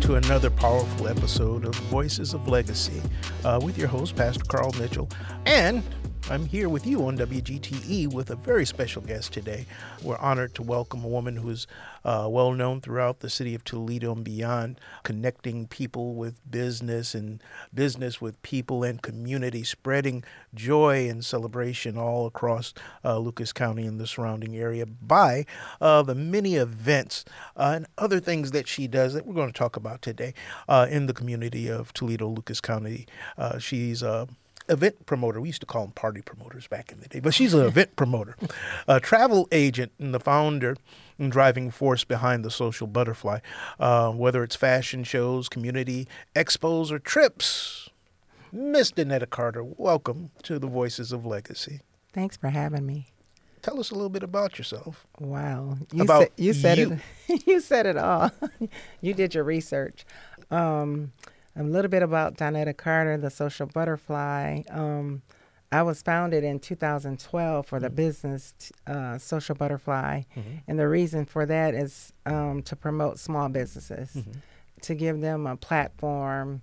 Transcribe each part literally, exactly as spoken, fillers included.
to another powerful episode of Voices of Legacy uh, with your host, Pastor Carl Mitchell. And I'm here with you on W G T E with a very special guest today. We're honored to welcome a woman who's uh, well known throughout the city of Toledo and beyond, connecting people with business and business with people and community, spreading joy and celebration all across uh, Lucas County and the surrounding area by uh, the many events uh, and other things that she does that we're going to talk about today uh, in the community of Toledo, Lucas County. Uh, she's a event promoter. We used to call them party promoters back in the day, but she's an event promoter, a travel agent, and the founder and driving force behind the Social Butterfly, uh, whether it's fashion shows, community expos, or trips. Miss Danetta Carter, welcome to the Voices of Legacy. Thanks for having me. Tell us a little bit about yourself. Wow, you about said you said you. it. You said it all. You did your research. Um, A little bit about Danetta Carter, the Social Butterfly. Um, I was founded in two thousand twelve for the mm-hmm. business uh, Social Butterfly. Mm-hmm. And the reason for that is um, to promote small businesses, mm-hmm. to give them a platform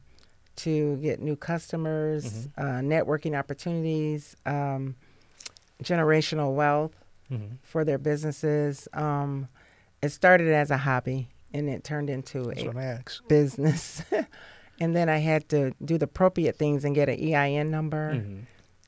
to get new customers, mm-hmm. uh, networking opportunities, um, generational wealth mm-hmm. for their businesses. Um, it started as a hobby, and it turned into That's a what I asked. business. And then I had to do the appropriate things and get an E I N number mm-hmm.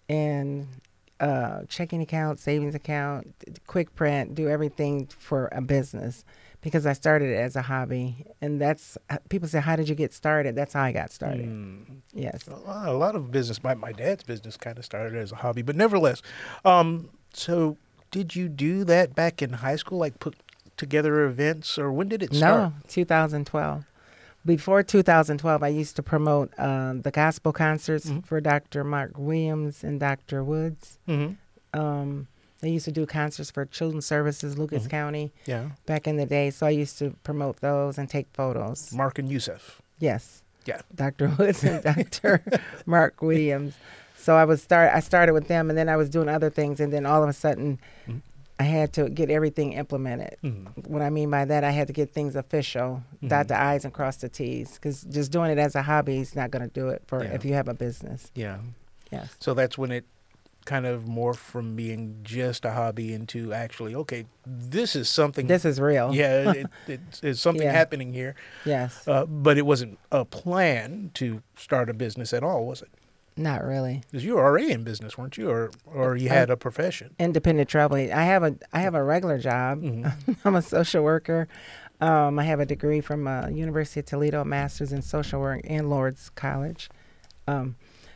and uh, checking account, savings account, quick print, do everything for a business because I started it as a hobby. And that's, people say, how did you get started? That's how I got started. Mm. Yes. A lot of business, my, my dad's business kind of started as a hobby, but nevertheless. Um, so did you do that back in high school, like put together events, or when did it start? No, two thousand twelve. Before two thousand twelve, I used to promote uh, the gospel concerts mm-hmm. for Doctor Mark Williams and Doctor Woods. Mm-hmm. Um, they used to do concerts for Children's Services, Lucas mm-hmm. County, yeah. back in the day. So I used to promote those and take photos. Mark and Yusef. Yes. Yeah. Doctor Woods and Doctor Mark Williams. So I was start. I started with them, and then I was doing other things, and then all of a sudden, mm-hmm. I had to get everything implemented. Mm-hmm. What I mean by that, I had to get things official, mm-hmm. dot the I's and cross the T's, because just doing it as a hobby is not going to do it for yeah. if you have a business. Yeah. Yes. So that's when it kind of morphed from being just a hobby into actually, okay, this is something. This is real. Yeah, it, it, it's something yeah. happening here. Yes. Uh, but it wasn't a plan to start a business at all, was it? Not really. Because you were already in business, weren't you? Or or you had a profession? Independent travel agent. I have a I have a regular job. Mm-hmm. I'm a social worker. Um, I have a degree from uh, University of Toledo, a master's in social work and Lourdes College. Um,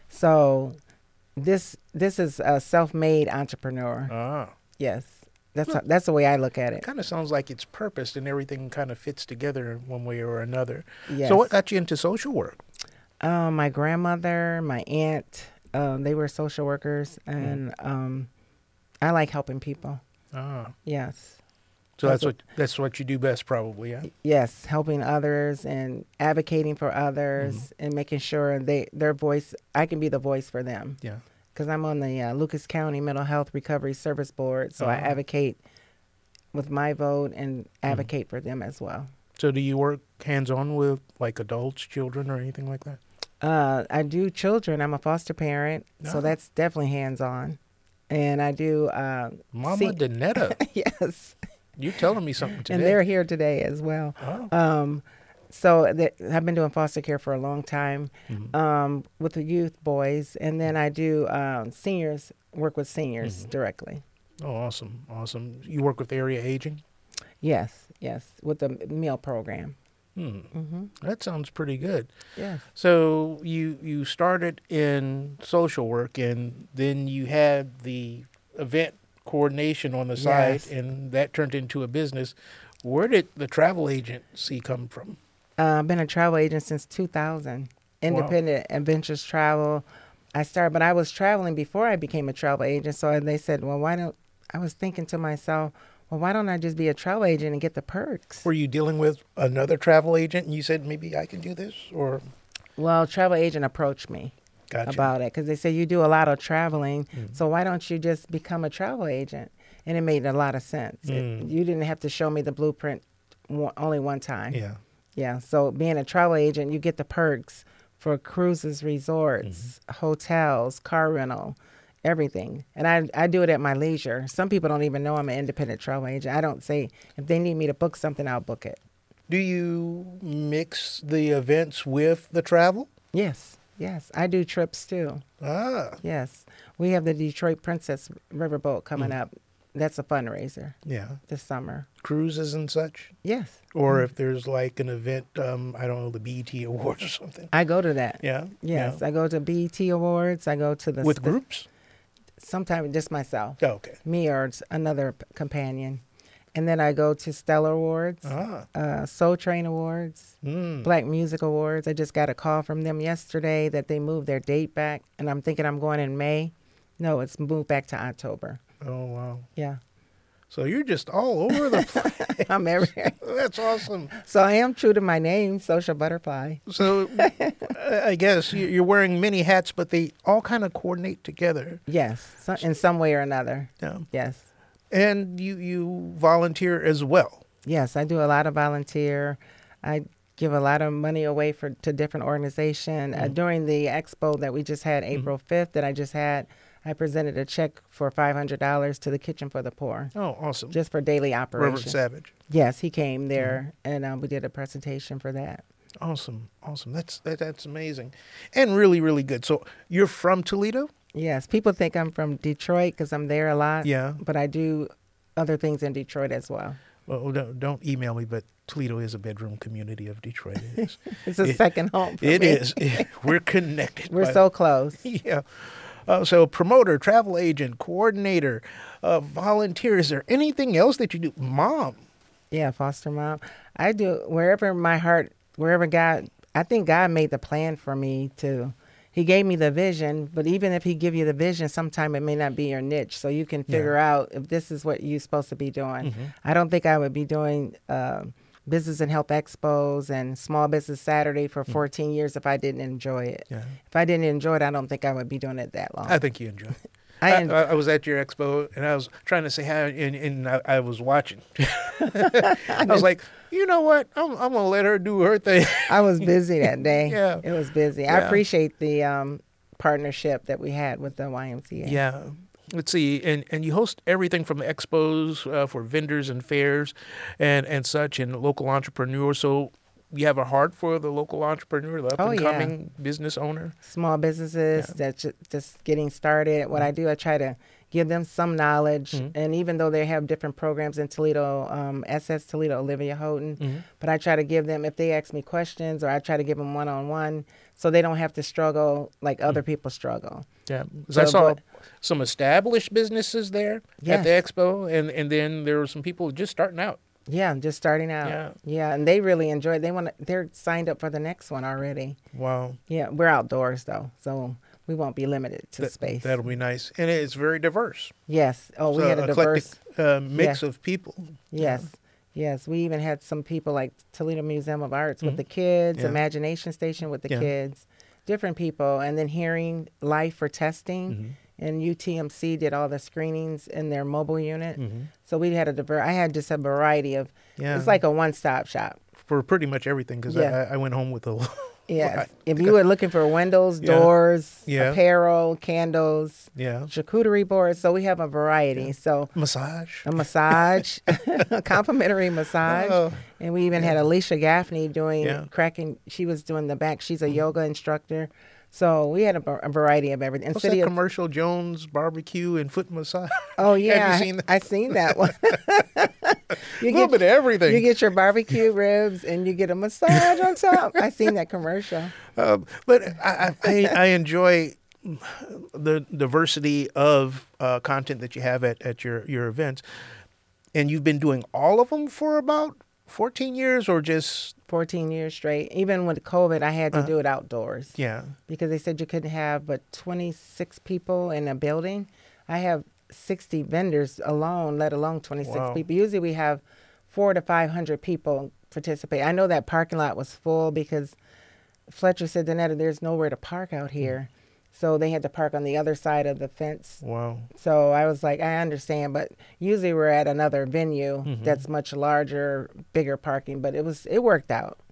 so this this is a self-made entrepreneur. Ah. Yes. That's well, how, that's the way I look at it. It kind of sounds like it's purposed and everything kind of fits together one way or another. Yes. So what got you into social work? Um, my grandmother, my aunt, um, they were social workers, and mm. um, I like helping people. Ah, yes. So that's, that's what that's what you do best, probably, yeah. Yes, helping others and advocating for others, mm-hmm. and making sure they their voice. I can be the voice for them. Yeah. Because I'm on the uh, Lucas County Mental Health Recovery Service Board, so uh-huh. I advocate with my vote and advocate mm-hmm. for them as well. So do you work hands-on with like adults, children, or anything like that? Uh, I do children. I'm a foster parent, oh. so that's definitely hands-on. And I do... Uh, Mama see- Danetta. Yes. You're telling me something today. And they're here today as well. Oh. Um, so th- I've been doing foster care for a long time mm-hmm. um, with the youth boys. And then I do um, seniors, work with seniors mm-hmm. directly. Oh, awesome. Awesome. You work with area aging? Yes, yes, with the meal program. Hmm. Mm-hmm. That sounds pretty good. Yeah. So you you started in social work, and then you had the event coordination on the side, yes. and that turned into a business. Where did the travel agency come from? Uh, I've been a travel agent since two thousand. Independent wow. Adventures Travel. I started, but I was traveling before I became a travel agent. So they said, well, why don't, I was thinking to myself, well, why don't I just be a travel agent and get the perks? Were you dealing with another travel agent and you said, maybe I can do this? Or Well, travel agent approached me gotcha. about it because they said, you do a lot of traveling, mm-hmm. so why don't you just become a travel agent? And it made a lot of sense. Mm. It, you didn't have to show me the blueprint one, only one time. Yeah. Yeah. So being a travel agent, you get the perks for cruises, resorts, mm-hmm. hotels, car rental, everything. And I, I do it at my leisure. Some people don't even know I'm an independent travel agent. I don't say, if they need me to book something, I'll book it. Do you mix the events with the travel? Yes. Yes. I do trips too. Ah. Yes. We have the Detroit Princess Riverboat coming mm. up. That's a fundraiser. Yeah. This summer. Cruises and such? Yes. Or mm. if there's like an event, um, I don't know, the B E T Awards or something. I go to that. Yeah? Yes. Yeah. I go to B E T Awards. I go to the... With groups? Sometimes just myself. Oh, okay. Me or another p- companion. And then I go to Stellar Awards, ah. uh, Soul Train Awards, mm. Black Music Awards. I just got a call from them yesterday that they moved their date back. And I'm thinking I'm going in May. No, it's moved back to October. Oh, wow. Yeah. So you're just all over the place. I'm everywhere. That's awesome. So I am true to my name, Social Butterfly. So I guess you're wearing many hats, but they all kind of coordinate together. Yes, so, in some way or another. Yeah. Yes. And you, you volunteer as well. Yes, I do a lot of volunteer. I give a lot of money away for to different organizations. Mm-hmm. Uh, during the expo that we just had, April fifth, that I just had, I presented a check for five hundred dollars to the Kitchen for the Poor. Oh, awesome. Just for daily operations. Reverend Savage. Yes, he came there, mm-hmm. and um, we did a presentation for that. Awesome. Awesome. That's that, that's amazing. And really, really good. So you're from Toledo? Yes. People think I'm from Detroit because I'm there a lot. Yeah. But I do other things in Detroit as well. Well, don't, don't email me, but Toledo is a bedroom community of Detroit. It is. It's a it, second home for It me. is. It, we're connected. We're so it. close. Yeah. Uh, so promoter, travel agent, coordinator, uh, volunteer. Is there anything else that you do? Mom. Yeah, foster mom. I do wherever my heart, wherever God, I think God made the plan for me to, he gave me the vision, but even if he give you the vision, sometime it may not be your niche. So you can figure yeah. out if this is what you're supposed to be doing. Mm-hmm. I don't think I would be doing uh, business and health expos and small business Saturday for fourteen mm-hmm. years if I didn't enjoy it. Yeah. If I didn't enjoy it, I don't think I would be doing it that long. I think you enjoy it. I, I, I was at your expo, and I was trying to say hi, and, and I, I was watching. I was like, you know what? I'm, I'm going to let her do her thing. I was busy that day. Yeah. It was busy. Yeah. I appreciate the um, partnership that we had with the Y M C A. Yeah. Let's see, and, and you host everything from the expos uh, for vendors and fairs and, and such, and local entrepreneurs. So you have a heart for the local entrepreneur, the up-and-coming oh, yeah. business owner? Small businesses yeah. that's just, just getting started. What mm-hmm. I do, I try to give them some knowledge. Mm-hmm. And even though they have different programs in Toledo, um, S S Toledo, Olivia Houghton, mm-hmm. but I try to give them, if they ask me questions, or I try to give them one-on-one so they don't have to struggle like mm-hmm. other people struggle. Yeah, because so, I saw but, some established businesses there yes. at the expo, and, and then there were some people just starting out. Yeah, just starting out. Yeah, yeah, and they really enjoy it. They want to, they're signed up for the next one already. Wow. Yeah, we're outdoors though, so we won't be limited to that, space. That'll be nice, and it's very diverse. Yes. Oh, we so had a diverse uh, mix yeah. of people. Yes. Yeah. Yes, we even had some people like Toledo Museum of Arts mm-hmm. with the kids, yeah. Imagination Station with the yeah. kids, different people, and then Hearing Life for testing. Mm-hmm. And U T M C did all the screenings in their mobile unit. Mm-hmm. So we had a diver- I had just a variety of, yeah. it's like a one-stop shop. For pretty much everything, because yeah. I, I went home with a Yes. If you were looking for windows, yeah. doors, yeah. apparel, candles, yeah. charcuterie boards. So we have a variety. Yeah. So massage. A massage, a complimentary massage. Oh. And we even yeah. had Alicia Gaffney doing yeah. cracking. She was doing the back. She's a mm-hmm. yoga instructor. So we had a, a variety of everything. What's that of, commercial, Jones Barbecue and Foot Massage? Oh, yeah. Have you seen that? I seen that one. You a little bit of everything. You get your barbecue ribs and you get a massage on top. I seen that commercial. Um, but I, I, I enjoy the diversity of uh, content that you have at, at your, your events. And you've been doing all of them for about fourteen years or just... fourteen years straight. Even with COVID, I had to uh, do it outdoors. Yeah. Because they said you couldn't have but twenty-six people in a building. I have sixty vendors alone, let alone twenty-six wow. people. Usually we have four to five hundred people participate. I know that parking lot was full because Fletcher said, Danetta, there's nowhere to park out here. Mm. So they had to park on the other side of the fence. Wow. So I was like, I understand, but usually we're at another venue mm-hmm. that's much larger, bigger parking, but it was it worked out.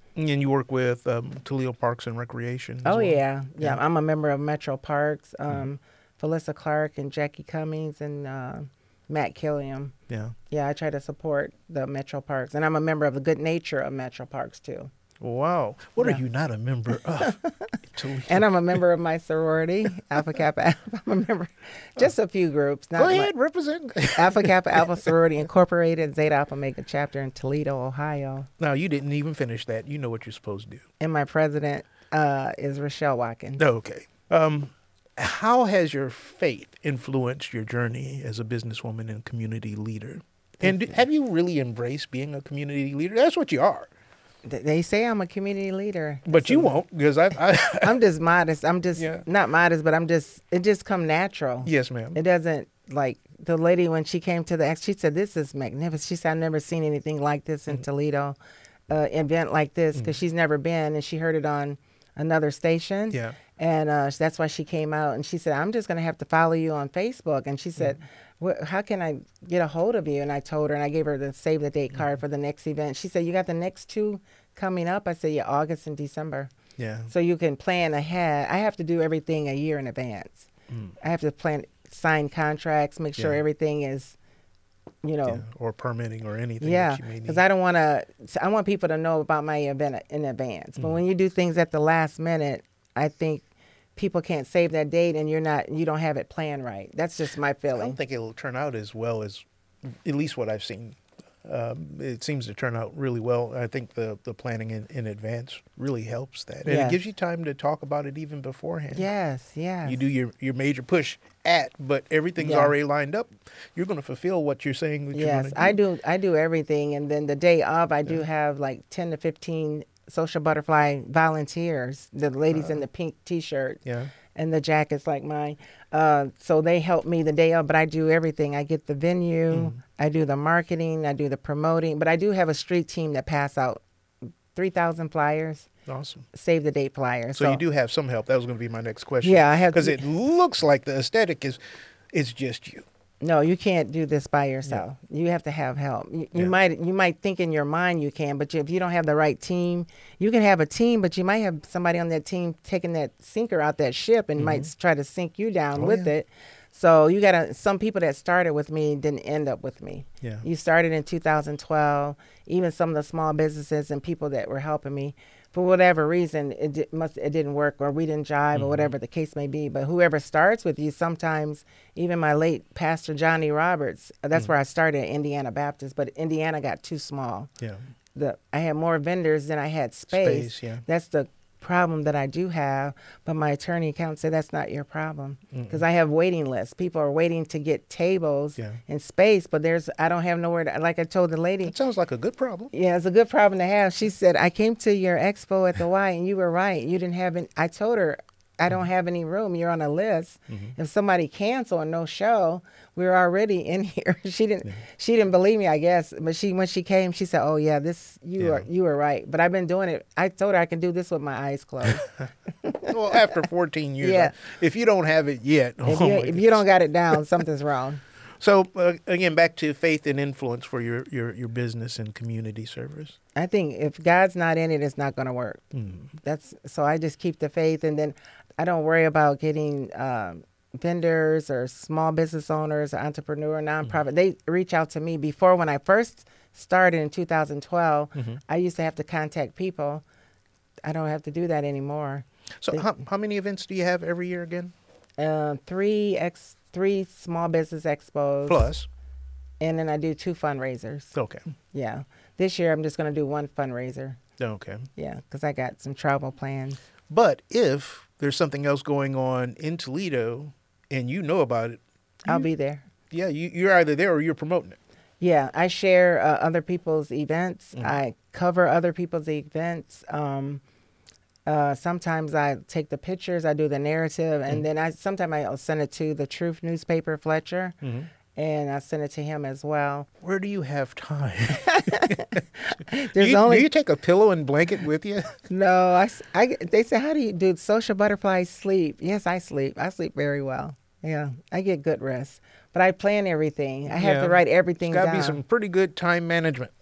And you work with um, Toledo Parks and Recreation as Oh, well? yeah. yeah. Yeah. I'm a member of Metro Parks, um, Felissa Clark and Jackie Cummings and uh, Matt Killiam. Yeah. Yeah, I try to support the Metro Parks. And I'm a member of the Good Nature of Metro Parks, too. Wow. What Yeah. are you not a member of? Toledo. And I'm a member of my sorority, Alpha Kappa Alpha. I'm a member, just a few groups. Not Go my- ahead, represent. Alpha Kappa Alpha Sorority Incorporated, Zeta Alpha Omega chapter in Toledo, Ohio. Now, you didn't even finish that. You know what you're supposed to do. And my president uh, is Rochelle Watkins. Okay. Um, how has your faith influenced your journey as a businesswoman and community leader? And do, have you really embraced being a community leader? That's what you are. Th- They say I'm a community leader. But So you won't, because I, I I'm just modest. I'm just Yeah. not modest, but I'm just, it just come natural. yes, ma'am. It doesn't, like, the lady, when she came to the, ex, she said, this is magnificent. She said, I've never seen anything like this in Toledo, uh, event like this, because she's never been, and she heard it on another station. Yeah. And uh, that's why she came out, and she said, I'm just going to have to follow you on Facebook. And she said, "Wh- how can I get a hold of you? And I told her, and I gave her the save the date card for the next event. She said, you got the next two coming up? I said, yeah, August and December. Yeah. So you can plan ahead. I have to do everything a year in advance. I have to plan, sign contracts, make sure Yeah. everything is, you know, Yeah. Or permitting or anything yeah, that you may need. because I don't want to. I want people to know about my event in advance. But when you do things at the last minute, I think people can't save that date, and you're not. You don't have it planned right. That's just my I feeling. don't think it'll turn out as well as, at least what I've seen. Um, it seems to turn out really well. I think the, the planning in, in advance really helps that. And Yes. it gives you time to talk about it even beforehand. Yes, yes. You do your, your major push at, but everything's Yeah. already lined up. You're going to fulfill what you're saying that you're Yes, going to do. I do. I do everything, and then the day of, I do have like ten to fifteen social butterfly volunteers. The ladies in the pink T-shirt. Yeah. And the jackets like mine. Uh, so they help me the day of, but I do everything. I get the venue, Mm-hmm. I do the marketing, I do the promoting, but I do have a street team that pass out three thousand flyers, Awesome. save the date flyers. So, you do have some help. That was going to be my next question. Yeah, I have- Because it looks like the aesthetic is, it's just you. No, you can't do this by yourself. You have to have help. You, you Yeah. might you might think in your mind you can, but you, if you don't have the right team, you can have a team, but you might have somebody on that team taking that sinker out that ship and might s- try to sink you down Oh, with yeah. it. So you gotta. Some people that started with me didn't end up with me. Yeah. You started in two thousand twelve. Even some of the small businesses and people that were helping me, for whatever reason, it di- must it didn't work, or we didn't jive, or whatever the case may be. But whoever starts with you, sometimes even my late pastor Johnny Roberts, uh, that's where I started at Indiana Baptist, but Indiana got too small. Yeah. The I had more vendors than I had space. Space, yeah. That's the problem that I do have, but my attorney accountant said that's not your problem, because I have waiting lists. People are waiting to get tables Yeah. and space, but there's I don't have nowhere to, like I told the lady. It sounds like a good problem. Yeah, it's a good problem to have. She said, I came to your expo at the Y, and you were right. You didn't have any. I told her, I don't have any room. You're on a list. If somebody cancel and no show, we're already in here. She didn't. She didn't believe me, I guess. But she, when she came, she said, "Oh yeah, this you Yeah. are you were right." But I've been doing it. I told her I can do this with my eyes closed. Well, after fourteen years, Yeah. I- if you don't have it yet, if oh you my if goodness. you don't got it down, something's wrong. So uh, again, back to faith and influence for your, your, your business and community service. I think if God's not in it, it's not going to work. That's so I just keep the faith, and then I don't worry about getting um, vendors or small business owners or entrepreneur, nonprofit. They reach out to me before when I first started in two thousand twelve. I used to have to contact people. I don't have to do that anymore. So how, how many events do you have every year again? Uh, three ex three small business expos, Plus. and then I do two fundraisers. Okay. Yeah, this year I'm just going to do one fundraiser. Okay. Yeah, because I got some travel plans. But if there's something else going on in Toledo and you know about it, I'll be there. yeah, you, you're either there or you're promoting it. Yeah, I share uh, other people's events. I cover other people's events. Um, uh, sometimes I take the pictures, I do the narrative, and then I sometimes I'll send it to the Truth newspaper, Fletcher, and I send it to him as well. Where do you have time? do, There's you, only do you take a pillow and blanket with you? no. I, s- I get- they say, how do you do social butterflies sleep? Yes, I sleep. I sleep very well. Yeah, I get good rest, but I plan everything. I have Yeah. to write everything It's got to down. be some pretty good time management.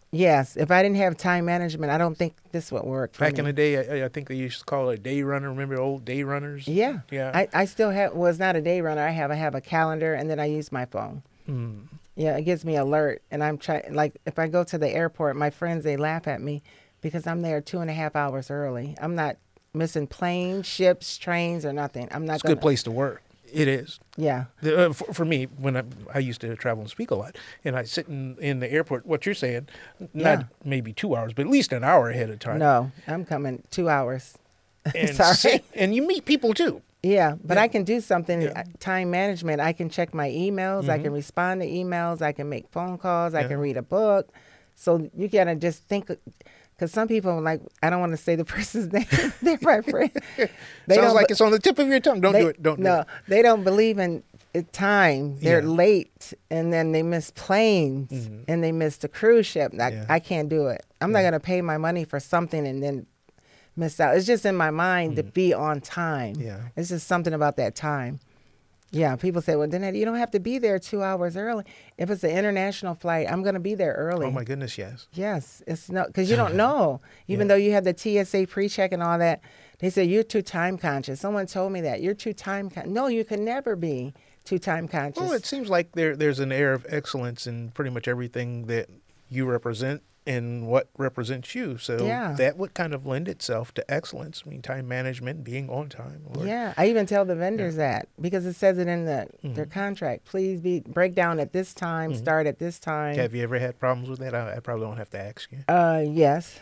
Yes, if I didn't have time management, I don't think this would work for Back me. in the day, I, I think they used to call it a day runner. Remember the old day runners? Yeah. Yeah. I, I still have, well, it's not a day runner. I have, I have a calendar and then I use my phone. Mm. Yeah, it gives me alert. And I'm trying, like, if I go to the airport, my friends, they laugh at me because I'm there two and a half hours early. I'm not missing planes, ships, trains, or nothing. I'm not It's a gonna, good place to work. It is. Yeah. The, uh, for, for me, when I, I used to travel and speak a lot, and I sit in, in the airport, what you're saying, not Yeah. maybe two hours, but at least an hour ahead of time. No, I'm coming two hours. And Sorry. sit, and you meet people too. Yeah, but Yeah. I can do something, Yeah. uh, time management. I can check my emails. I Mhm. can respond to emails. I can make phone calls. I Yeah. can read a book. So you got to just think, because some people are like, I don't want to say the person's name. They're my friend. They Sounds don't like be- it's on the tip of your tongue. Don't they- do it. Don't no, do it. they don't believe in it- time. They're Yeah. late, and then they miss planes, Mhm. and they miss the cruise ship. I, Yeah. I can't do it. I'm not Yeah. going to pay my money for something and then miss out. It's just in my mind to be on time. Mm. Yeah. It's just something about that time. Yeah, people say, well, then you don't have to be there two hours early. If it's an international flight, I'm going to be there early. Oh my goodness, yes. Yes, it's no, because you don't know. Even Yeah. though you have the T S A pre-check and all that, they say you're too time conscious. Someone told me that you're too time con- No, you can never be too time conscious. Well, it seems like there there's an air of excellence in pretty much everything that you represent and what represents you. So Yeah. that would kind of lend itself to excellence. I mean, time management, being on time. Or, Yeah, I even tell the vendors that because it says it in the their Mm-hmm. contract. Please be break down at this time, start at this time. Have you ever had problems with that? I, I probably don't have to ask you. Uh, yes.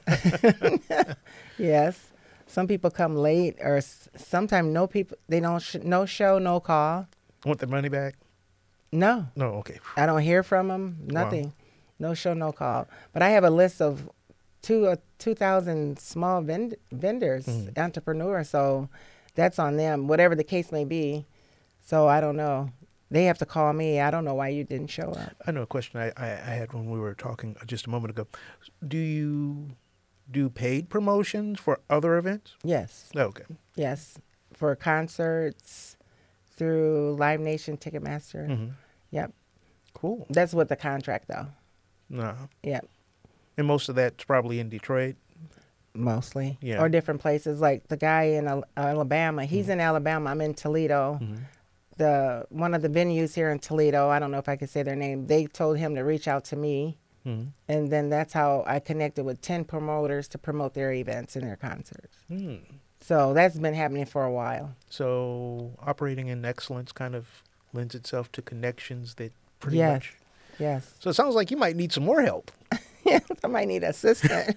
Yes. Some people come late, or sometimes no people. They don't sh- no show, no call. Want the money back? No, No, okay. I don't hear from them. Nothing. No show, no call. But I have a list of two uh, two thousand small vend- vendors, Mhm. entrepreneurs. So that's on them, whatever the case may be. So I don't know. They have to call me. I don't know why you didn't show up. I know a question I, I, I had when we were talking just a moment ago. Do you do paid promotions for other events? Yes. Oh, okay. Yes. For concerts through Live Nation, Ticketmaster. hmm Yep. Cool. That's with the contract, though. No. Yep. And most of that's probably in Detroit. Mostly. Yeah. Or different places. Like the guy in Al- Alabama. He's in Alabama. I'm in Toledo. Mhm. The one of the venues here in Toledo, I don't know if I could say their name, they told him to reach out to me. Mhm. And then that's how I connected with ten promoters to promote their events and their concerts. Hmm. So that's been happening for a while. So operating in excellence kind of lends itself to connections that pretty Yes. much. Yes. So it sounds like you might need some more help. I might need an assistant.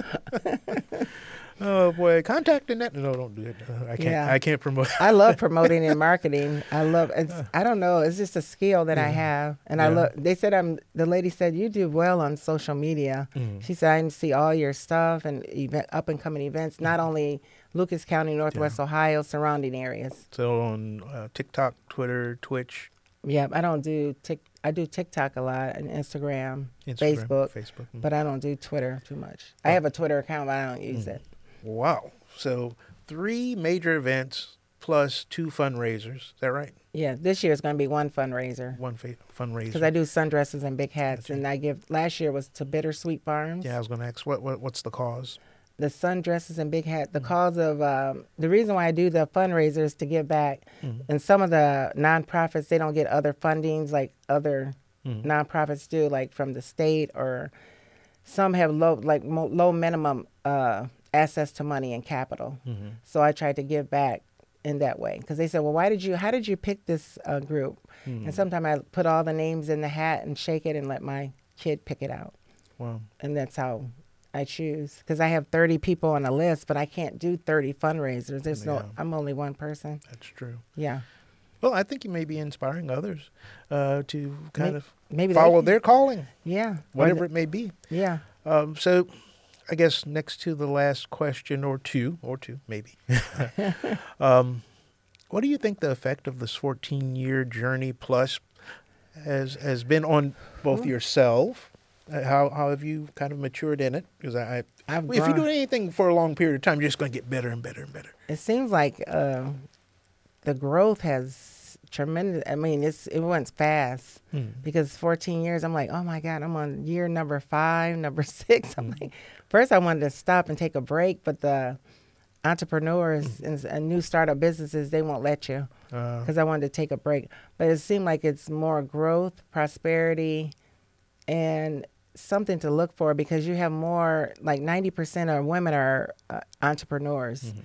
Oh boy, contact the net. No, don't do it. Uh, I can't. Yeah. I can't promote. I love promoting and marketing. I love it's I don't know, it's just a skill that I Yeah. have. And I Yeah. look they said I'm the lady said you do well on social media. Mhm. She said I can see all your stuff and event up and coming events, not only Lucas County, Northwest Ohio, surrounding areas. So on uh, TikTok, Twitter, Twitch, Yeah, I don't do Tik I do TikTok a lot and Instagram, Instagram, Facebook, Facebook. Mhm. but I don't do Twitter too much. I have a Twitter account, but I don't use Mm. it. Wow. So three major events plus two fundraisers. Is that right? Yeah, this year is going to be one fundraiser. One fa- fundraiser. Because I do sundresses and big hats, Gotcha. and I give. Last year was to Bittersweet Farms. Yeah, I was going to ask what, what what's the cause? The sundresses and big hat. Mm. The cause of um, the reason why I do the fundraiser is to give back. Mhm. And some of the nonprofits they don't get other fundings like other Mhm. nonprofits do, like from the state, or some have low like mo- low minimum uh, access to money and capital. Mhm. So I tried to give back in that way because they said, well, why did you? How did you pick this uh, group? Mhm. And sometimes I put all the names in the hat and shake it and let my kid pick it out. Wow. And that's how I choose. Because I have thirty people on a list, but I can't do thirty fundraisers. There's Yeah. no, I'm only one person. That's true. Yeah. Well, I think you may be inspiring others uh, to kind May- of Maybe they follow can- their calling, Yeah. Or whatever the- it may be. yeah. Um, so I guess next to the last question or two, or two, maybe. um, what do you think the effect of this fourteen-year journey plus has has been on both Hmm. yourself? Uh, How how have you kind of matured in it? Because I, I I've if you do grown. anything for a long period of time, you're just going to get better and better and better. It seems like uh, the growth has tremendous. I mean, it's it went fast Mm. because fourteen years. I'm like, oh my God, I'm on year number five, number six. I'm Mm. like, first I wanted to stop and take a break, but the entrepreneurs Mm. and, and new startup businesses, they won't let you Uh, because I wanted to take a break. But it seemed like it's more growth, prosperity, and something to look for because you have more, like ninety percent of women are uh, entrepreneurs. Mhm.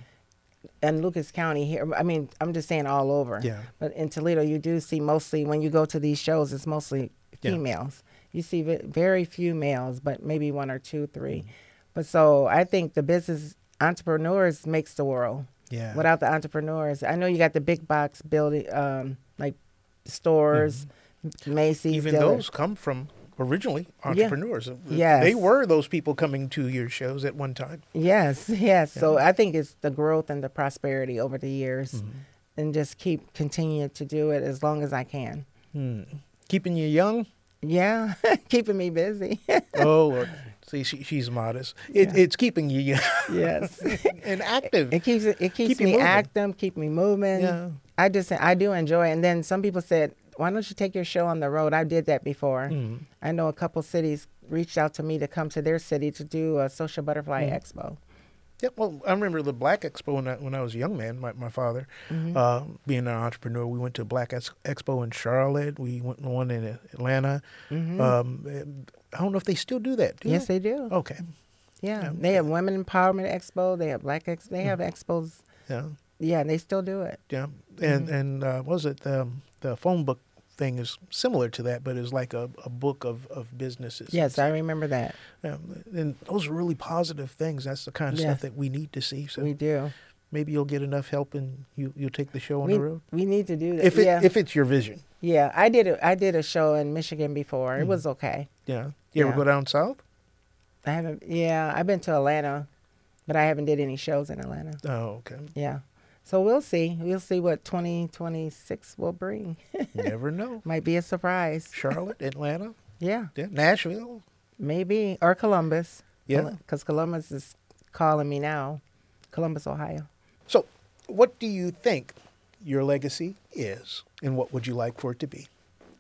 In Lucas County here, I mean, I'm just saying all over. Yeah. But in Toledo, you do see mostly, when you go to these shows, it's mostly Yeah. females. You see ve- very few males, but maybe one or two, three. Mhm. But so I think the business entrepreneurs makes the world. Yeah. Without the entrepreneurs, I know you got the big box building, um, like stores, Macy's. Even Dillard. those come from originally entrepreneurs. Yes. They were those people coming to your shows at one time. Yes, yes. So Yeah. I think it's the growth and the prosperity over the years, Mhm. and just keep continuing to do it as long as I can. Hmm. Keeping you young? Yeah, keeping me busy. Oh, Lord. See, she, she's modest. It, Yeah. It's keeping you young Yes, and active. it keeps it keeps Keep you me moving. active, keep me moving. Yeah. I just I do enjoy it. And then some people said, "Why don't you take your show on the road?" I did that before. Mhm. I know a couple cities reached out to me to come to their city to do a Social Butterfly Mhm. Expo. Yeah, well, I remember the Black Expo when I, when I was a young man, my, my father, Mhm. uh, being an entrepreneur. We went to Black Ex- Expo in Charlotte. We went to one in Atlanta. Mhm. Um, I don't know if they still do that. Do Yes, they do. Okay. Yeah, Yeah. they have Women Empowerment Expo. They have Black Expo. They have expos. Yeah. Yeah, they still do it. Yeah. And, Mhm. and uh, what was it? The, the phone book thing is similar to that, but it's like a, a book of, of businesses. Yes, I remember that. Yeah, and those are really positive things. That's the kind of Yes. stuff that we need to see. So We do. maybe you'll get enough help and you, you'll take the show on We, the road. we need to do that. If it, yeah, if it's your vision. yeah. I did a, I did a show in Michigan before. It Mhm. was okay. Yeah. You ever Yeah. go down south? I haven't. Yeah, I've been to Atlanta, but I haven't did any shows in Atlanta. Oh, okay. Yeah. So we'll see. We'll see what twenty twenty-six will bring. Never know. Might be a surprise. Charlotte, Atlanta, Yeah, yeah, Nashville. maybe. Or Columbus. Yeah. Because Columbus is calling me now. Columbus, Ohio. So, what do you think your legacy is, and what would you like for it to be?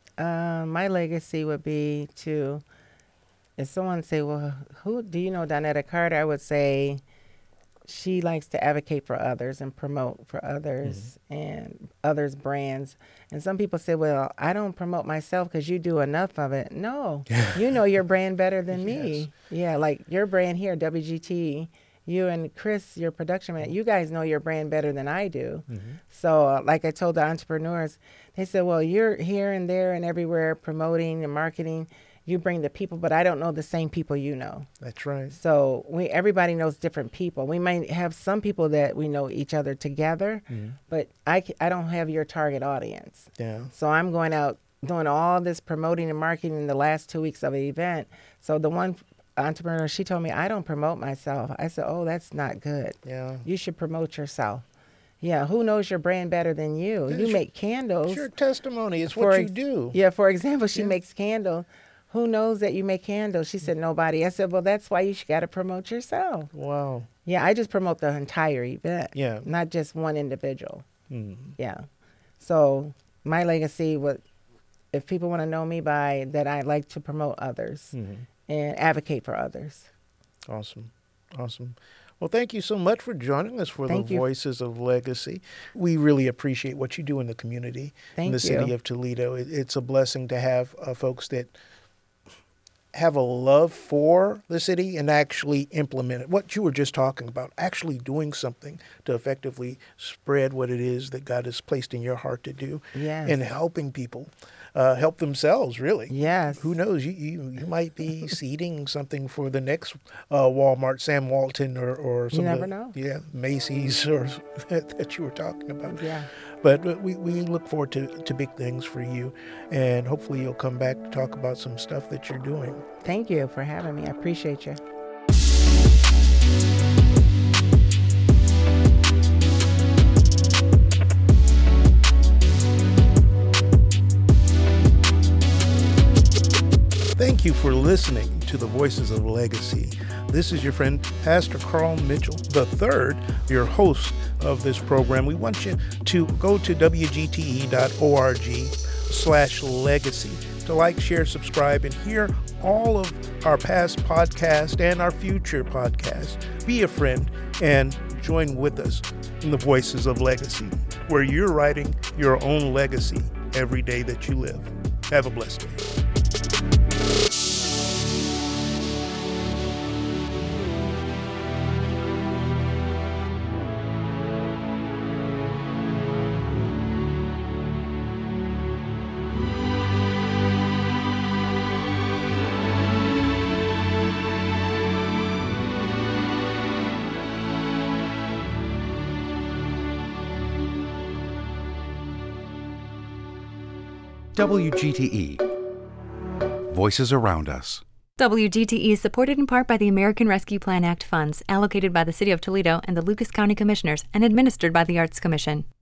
Uh, my legacy would be to, if someone say, well, who do you know Donetta Carter? I would say she likes to advocate for others and promote for others and others' brands. And some people say, well, I don't promote myself because you do enough of it. No, you know your brand better than me. Yeah, like your brand here, W G T, you and Chris, your production man, you guys know your brand better than I do. So uh, like I told the entrepreneurs, they said, well, you're here and there and everywhere promoting and marketing. You bring the people, but I don't know the same people you know. That's right. So we everybody knows different people. We might have some people that we know each other together, but I, c- I don't have your target audience. Yeah. So I'm going out doing all this promoting and marketing in the last two weeks of the event. So the one entrepreneur, she told me, I don't promote myself. I said, oh, that's not good. Yeah. You should promote yourself. Yeah, who knows your brand better than you? Yeah, You sure. make candles. It's your testimony. It's For what you ex- do. Yeah, for example, she Yeah. makes candles. Who knows that you make candles? She said, nobody. I said, well, that's why you got to promote yourself. Wow. Yeah, I just promote the entire event, Yeah. not just one individual. Mm. Yeah. So my legacy would, if people want to know me by, that I like to promote others Mhm. and advocate for others. Awesome. Awesome. Well, thank you so much for joining us for Thank the you. Voices of Legacy. We really appreciate what you do in the community, Thank in the city you. of Toledo. It, it's a blessing to have uh, folks that have a love for the city and actually implement it. What you were just talking about, actually doing something to effectively spread what it is that God has placed in your heart to do, Yes. and helping people uh, help themselves, really. Yes. Who knows? You, you you might be seeding something for the next uh, Walmart, Sam Walton, or or some never of the, know. yeah, Macy's, or that you were talking about. Yeah. But uh, we, we look forward to, to big things for you, and hopefully you'll come back to talk about some stuff that you're doing. Thank you for having me. I appreciate you. Thank you for listening to the Voices of Legacy. This is your friend, Pastor Carl Mitchell the third, your host of this program. We want you to go to W G T E dot org slash legacy to like, share, subscribe, and hear all of our past podcasts and our future podcasts. Be a friend and join with us in the Voices of Legacy, where you're writing your own legacy every day that you live. Have a blessed day. W G T E. Voices Around Us. W G T E is supported in part by the American Rescue Plan Act funds allocated by the City of Toledo and the Lucas County Commissioners and administered by the Arts Commission.